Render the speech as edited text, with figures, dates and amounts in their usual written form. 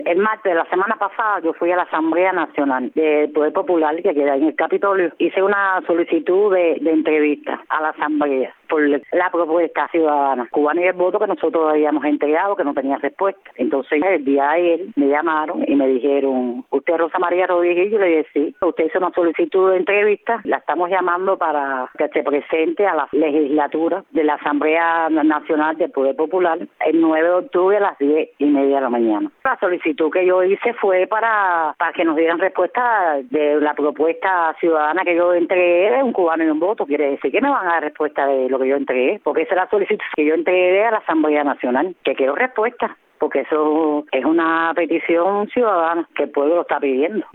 El martes de la semana pasada yo fui a la Asamblea Nacional del Poder Popular que queda en el Capitolio. Hice una solicitud de entrevista a la Asamblea por la propuesta ciudadana cubana y el voto que nosotros habíamos entregado, que no tenía respuesta. Entonces el día de ayer me llamaron y me dijeron, ¿usted es Rosa María Rodríguez? Y yo le dije, sí, usted hizo una solicitud de entrevista, la estamos llamando para que se presente a la legislatura de la Asamblea Nacional del Poder Popular el 9 de octubre a las 10:30 de la mañana. La solicitud que yo hice fue para que nos dieran respuesta de la propuesta ciudadana que yo entregué de un cubano y un voto. Quiere decir que me van a dar respuesta de lo que yo entregué, porque esa es la solicitud que yo entregué a la Asamblea Nacional, que quiero respuesta, porque eso es una petición ciudadana que el pueblo lo está pidiendo.